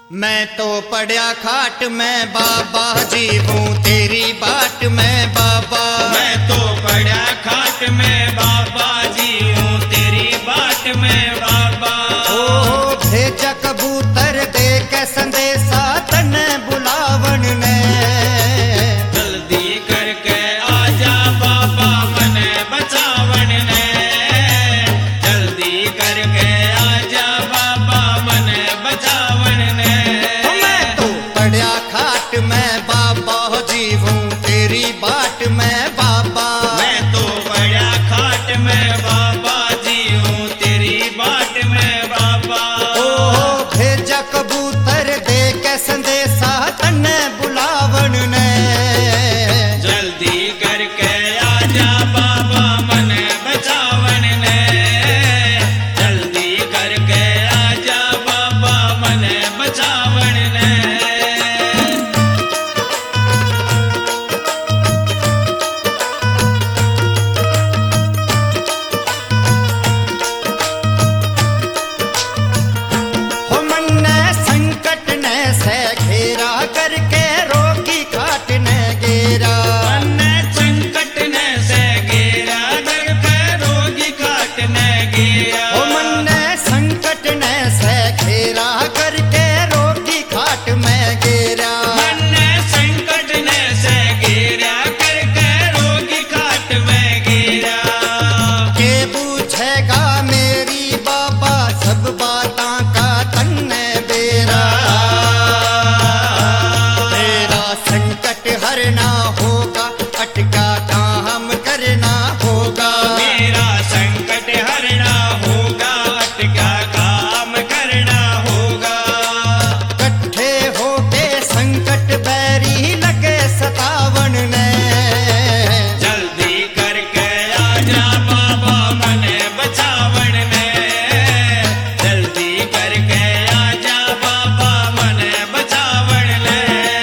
मैं तो पड़या खाट में बाबा जीवूं तेरी बाट में बाबा। मैं तो पड़या खाट में बाबा जीवूं तेरी बाट में बाबा। ओ भेजा कबूतर दे के संदेशा तने बुलावन ने। जल्दी करके आजा बाबा मने बचावन ने। जल्दी करके आजा बाबा मने बचावन ने। मैं तो पड़या खाट में बाबा जीवूं तेरी बाट में बाबा। मैं तो पड़या खाट में बाबा जीवूं तेरी बाट में बाबा। ओ भेजा कबूतर दे के संदेशा तने बुलावन ने। जल्दी करके आजा बाबा मने बचावन ने। जल्दी करके आजा बाबा मने बचावन ने। हो मन ने संकट ने से घेरा करके रोगी खाट ने घेरा। अन्ने संकट ने से घेरा घर पे रोगी खाट ने घेरा। हो मन ने संकट ने से घेरा करके रोगी खाट में घेरा। अन्ने संकट ने से घेरा करके रोगी खाट में घेरा। के पूछेगा मेरी बाबा सब बातां का तन्ने बेरा। तेरा संकट हरना होगा अटका काम करना होगा। मेरा संकट हरना होगा अटका काम करना होगा। कट्ठे होके संकट बैरी लगे सतावन ने। जल्दी करके आजा बाबा मने बचावन ने। जल्दी करके आजा बाबा मने बचावन ने।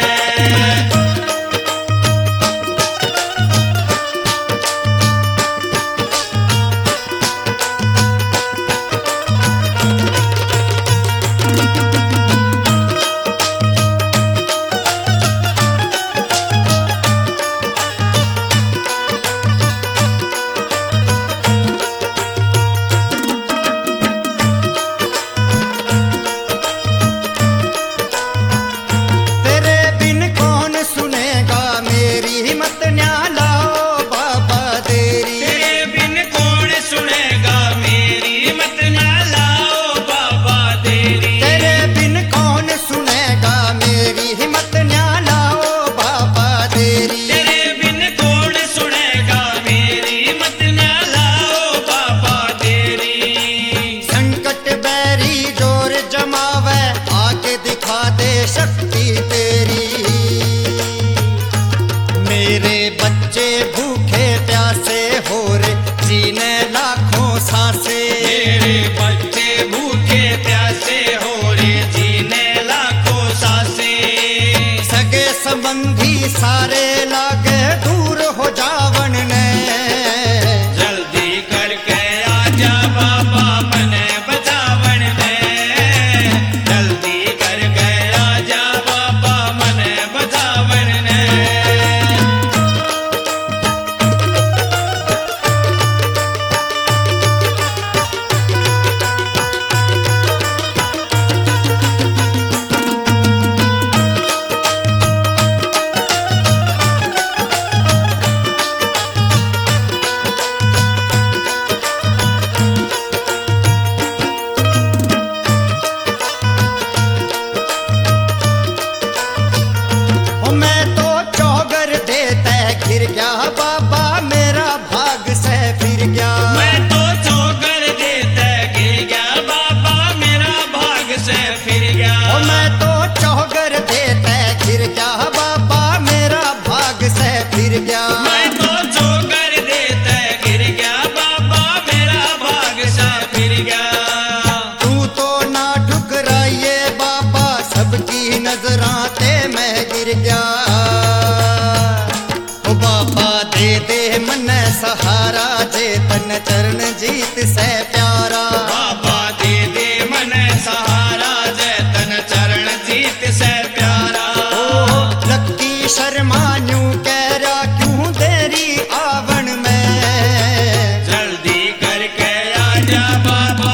तेरे बिन कौन सुनेगा मेरी हिम्मत न्याला ओ बाबा तेरी। तेरे बिन कौन सुनेगा मेरी मत ना लाओ बाबा तेरी। तेरे बिन कौन सुनेगा मेरी हिम्मत न्याला ओ बाबा तेरी। तेरे बिन कौन सुनेगा मेरी मत ना लाओ बाबा तेरी। संकट बैरी जोर जमावे आके दिखा दे शक्ति तेरी। मेरे बच्चे भूखे प्यासे हो रे जीने लाखों सांसे। मेरे बच्चे भूखे प्यासे हो रे जीने लाखों सांसे। सगे संबंधी सारे लागे दूर हो जावन ने। जल्दी करके आजा बाबा मने बचावन ने। जल्दी करके आजा बाबा मने बचावन ने।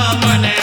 मने